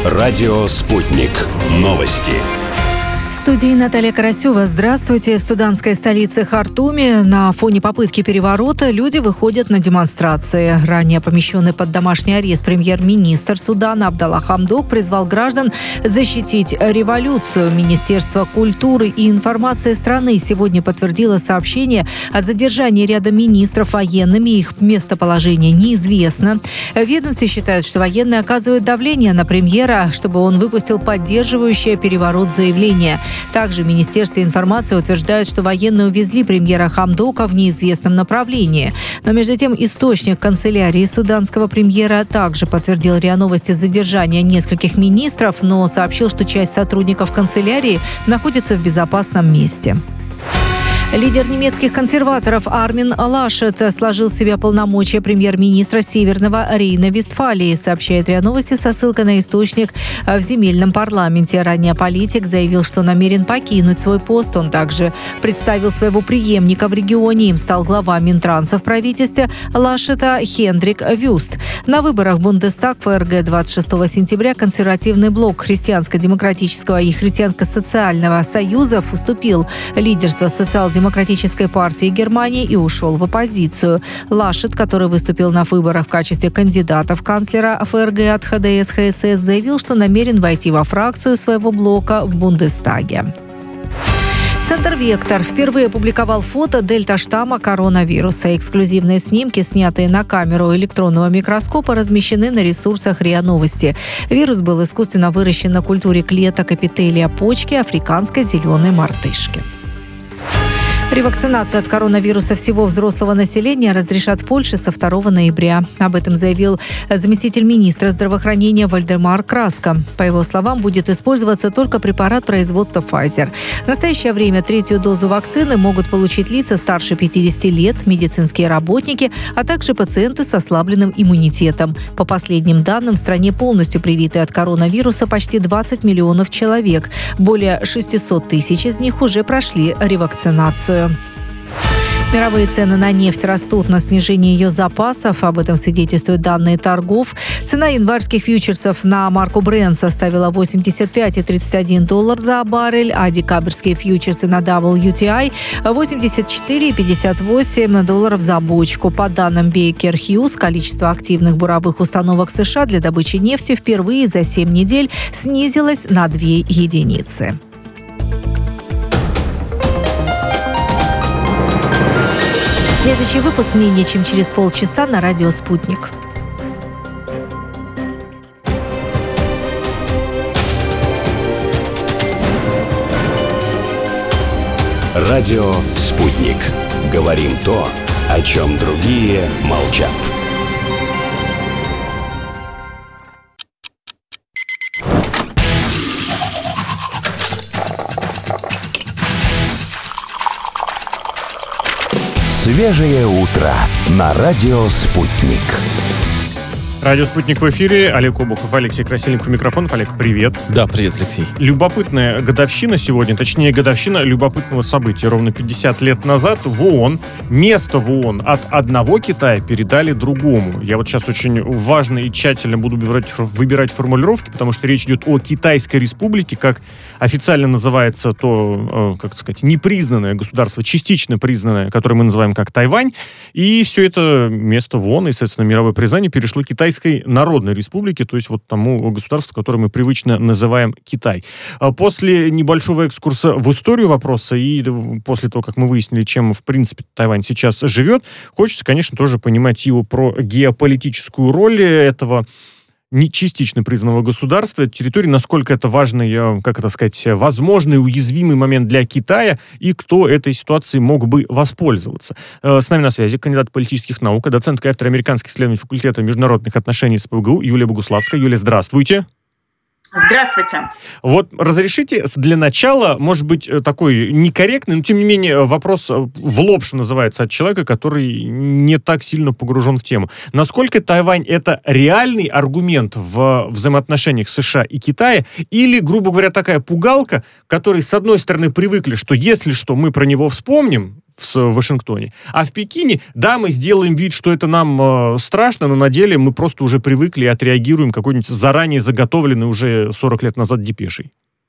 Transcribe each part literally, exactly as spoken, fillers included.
Радио «Спутник». Новости. В студии Наталья Карасева. Здравствуйте. В суданской столице Хартуме на фоне попытки переворота люди выходят на демонстрации. Ранее помещенный под домашний арест премьер-министр Судана Абдалла Хамдок призвал граждан защитить революцию. Министерство культуры и информации страны сегодня подтвердило сообщение о задержании ряда министров военными. Их местоположение неизвестно. В ведомстве считают, что военные оказывают давление на премьера, чтобы он выпустил поддерживающее переворот заявление. Также в Министерстве информации утверждают, что военные увезли премьера Хамдока в неизвестном направлении. Но между тем источник канцелярии суданского премьера также подтвердил РИА Новости задержание нескольких министров, но сообщил, что часть сотрудников канцелярии находится в безопасном месте. Лидер немецких консерваторов Армин Лашет сложил в себя полномочия премьер-министра Северного Рейна-Вестфалии, сообщает РИА Новости со ссылкой на источник в земельном парламенте. Ранее политик заявил, что намерен покинуть свой пост. Он также представил своего преемника в регионе. Им стал глава Минтранса в правительстве Лашета Хендрик Вюст. На выборах в Бундестаг ФРГ двадцать шестого сентября консервативный блок Христианско-демократического и Христианско-социального союзов уступил лидерство социал-демократической Демократической партии Германии и ушел в оппозицию. Лашет, который выступил на выборах в качестве кандидата в канцлера ФРГ от ХДС-ХСС, заявил, что намерен войти во фракцию своего блока в Бундестаге. Центр «Вектор» впервые опубликовал фото дельта-штамма коронавируса. Эксклюзивные снимки, снятые на камеру электронного микроскопа, размещены на ресурсах РИА Новости. Вирус был искусственно выращен на культуре клеток эпителия почки африканской зеленой мартышки. Ревакцинацию от коронавируса всего взрослого населения разрешат в Польше со второго ноября. Об этом заявил заместитель министра здравоохранения Вальдемар Краска. По его словам, будет использоваться только препарат производства Pfizer. В настоящее время третью дозу вакцины могут получить лица старше пятидесяти лет, медицинские работники, а также пациенты с ослабленным иммунитетом. По последним данным, в стране полностью привиты от коронавируса почти двадцать миллионов человек. Более шестьсот тысяч из них уже прошли ревакцинацию. Мировые цены на нефть растут на снижение ее запасов. Об этом свидетельствуют данные торгов. Цена январских фьючерсов на марку Brent составила восемьдесят пять целых тридцать один доллар за баррель, а декабрьские фьючерсы на дабл ю ти ай – восемьдесят четыре целых пятьдесят восемь долларов за бочку. По данным Baker Hughes, количество активных буровых установок США для добычи нефти впервые за семь недель снизилось на две единицы. Следующий выпуск менее чем через полчаса на радио «Спутник». Радио «Спутник». Говорим то, о чем другие молчат. Свежее утро на радио «Спутник». Радио «Спутник» в эфире. Олег Обухов, Алексей Красильников у микрофонов. Олег, привет. Да, привет, Алексей. Любопытная годовщина сегодня, точнее, годовщина любопытного события. Ровно пятьдесят лет назад в ООН, место в ООН от одного Китая передали другому. Я вот сейчас очень важно и тщательно буду выбирать, выбирать формулировки, потому что речь идет о Китайской республике, как официально называется то, как сказать, непризнанное государство, частично признанное, которое мы называем как Тайвань. И все это место в ООН, естественно, мировое признание перешло к Китайской Народной Республике, то есть вот тому государству, которое мы привычно называем Китай. После небольшого экскурса в историю вопроса и после того, как мы выяснили, чем, в принципе, Тайвань сейчас живет, хочется, конечно, тоже понимать его про геополитическую роль этого не частично признанного государства, территории, насколько это важный, как это сказать, возможный уязвимый момент для Китая и кто этой ситуацией мог бы воспользоваться. С нами на связи кандидат политических наук, доцент кафедры американских исследований факультета международных отношений СПбГУ Юлия Богуславская. Юлия, здравствуйте. Здравствуйте. Вот разрешите для начала, может быть, такой некорректный, но тем не менее вопрос в лоб, что называется, от человека, который не так сильно погружен в тему. Насколько Тайвань — это реальный аргумент в взаимоотношениях США и Китая, или, грубо говоря, такая пугалка, которой, с одной стороны, привыкли, что если что, мы про него вспомним в Вашингтоне, а в Пекине, да, мы сделаем вид, что это нам э, страшно, но на деле мы просто уже привыкли и отреагируем какой-нибудь заранее заготовленный уже сорок лет назад депешей.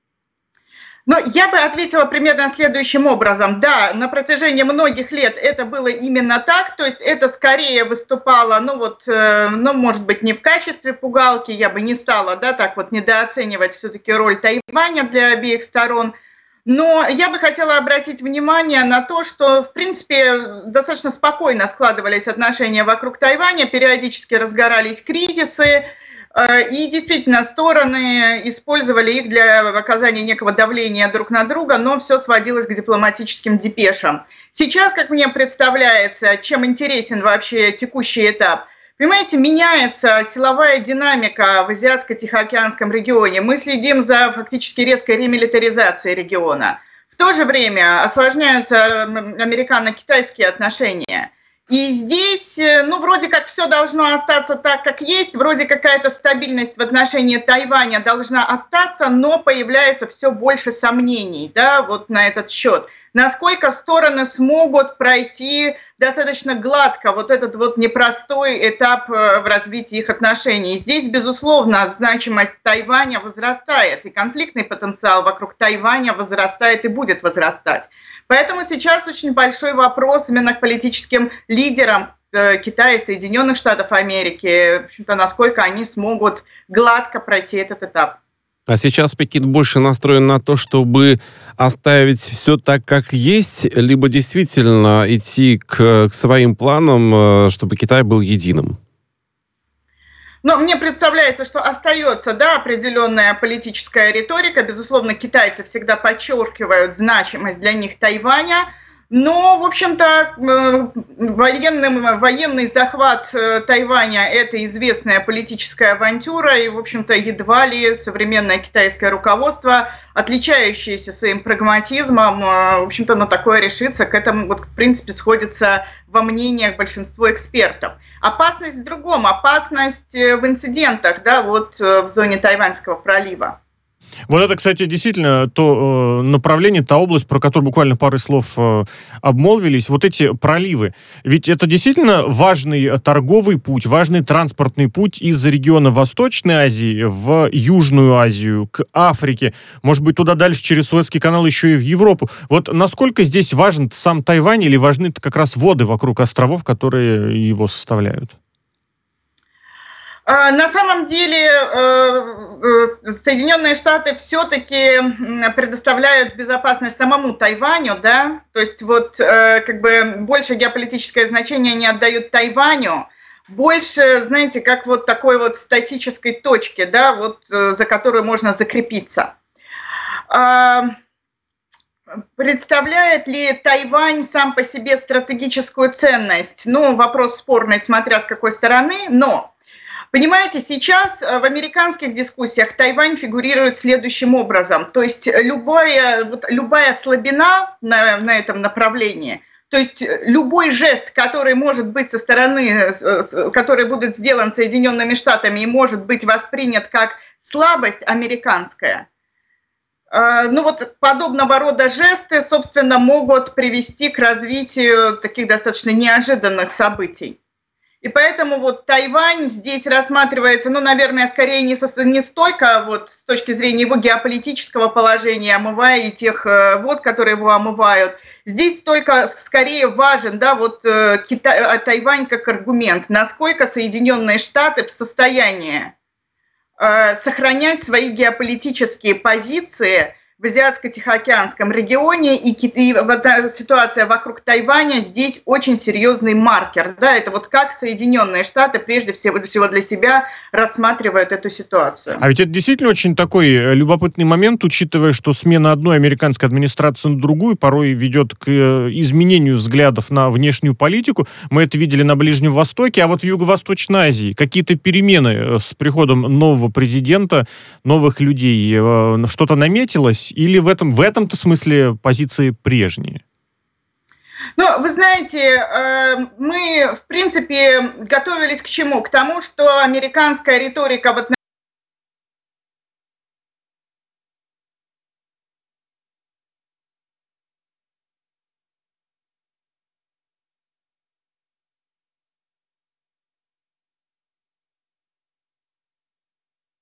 Ну, я бы ответила примерно следующим образом. Да, на протяжении многих лет это было именно так, то есть это скорее выступало, ну вот, э, ну, может быть, не в качестве пугалки, я бы не стала, да, так вот недооценивать все-таки роль Тайваня для обеих сторон. Но я бы хотела обратить внимание на то, что, в принципе, достаточно спокойно складывались отношения вокруг Тайваня, периодически разгорались кризисы, и действительно стороны использовали их для оказания некого давления друг на друга, но все сводилось к дипломатическим депешам. Сейчас, как мне представляется, чем интересен вообще текущий этап? Понимаете, меняется силовая динамика в Азиатско-Тихоокеанском регионе. Мы следим за фактически резкой ремилитаризацией региона. В то же время осложняются американо-китайские отношения. И здесь, ну, вроде как все должно остаться так, как есть, вроде какая-то стабильность в отношении Тайваня должна остаться, но появляется все больше сомнений, да, вот на этот счет. Насколько стороны смогут пройти достаточно гладко вот этот вот непростой этап в развитии их отношений. Здесь, безусловно, значимость Тайваня возрастает, и конфликтный потенциал вокруг Тайваня возрастает и будет возрастать. Поэтому сейчас очень большой вопрос именно к политическим лидерам Китая и Соединенных Штатов Америки, в общем-то, насколько они смогут гладко пройти этот этап. А сейчас Пекин больше настроен на то, чтобы оставить все так, как есть, либо действительно идти к, к своим планам, чтобы Китай был единым? Но мне представляется, что остается, да, определенная политическая риторика. Безусловно, китайцы всегда подчеркивают значимость для них Тайваня. Но, в общем-то, военный, военный захват Тайваня – это известная политическая авантюра, и, в общем-то, едва ли современное китайское руководство, отличающееся своим прагматизмом, в общем-то, на такое решится. К этому, вот, в принципе, сходится во мнениях большинство экспертов. Опасность в другом, опасность в инцидентах, да, вот в зоне Тайваньского пролива. Вот это, кстати, действительно то э, направление, та область, про которую буквально пару слов э, обмолвились, вот эти проливы. Ведь это действительно важный торговый путь, важный транспортный путь из региона Восточной Азии в Южную Азию, к Африке, может быть, туда дальше через Суэцкий канал еще и в Европу. Вот насколько здесь важен сам Тайвань или важны как раз воды вокруг островов, которые его составляют? На самом деле Соединенные Штаты все-таки предоставляют безопасность самому Тайваню, да, то есть вот как бы больше геополитическое значение не отдают Тайваню, больше, знаете, как вот такой вот статической точки, да, вот за которую можно закрепиться. Представляет ли Тайвань сам по себе стратегическую ценность? Ну, вопрос спорный, смотря с какой стороны, но понимаете, сейчас в американских дискуссиях Тайвань фигурирует следующим образом. То есть любая, вот, любая слабина на, на этом направлении, то есть любой жест, который может быть со стороны, который будет сделан Соединенными Штатами и может быть воспринят как слабость американская, ну вот подобного рода жесты, собственно, могут привести к развитию таких достаточно неожиданных событий. И поэтому вот Тайвань здесь рассматривается, ну, наверное, скорее не, со, не столько вот с точки зрения его геополитического положения, омывая и тех э, вод, которые его омывают. Здесь только скорее важен, да, вот э, Китай, Тайвань как аргумент, насколько Соединенные Штаты в состоянии э, сохранять свои геополитические позиции в Азиатско-Тихоокеанском регионе, и, и вот ситуация вокруг Тайваня здесь очень серьезный маркер. Да, это вот как Соединенные Штаты прежде всего, всего для себя рассматривают эту ситуацию. А ведь это действительно очень такой любопытный момент, учитывая, что смена одной американской администрации на другую порой ведет к изменению взглядов на внешнюю политику. Мы это видели на Ближнем Востоке, а вот в Юго-Восточной Азии какие-то перемены с приходом нового президента, новых людей, что-то наметилось? Или в этом, в этом-то смысле позиции прежние? Ну, вы знаете, мы, в принципе, готовились к чему? К тому, что американская риторика в отношении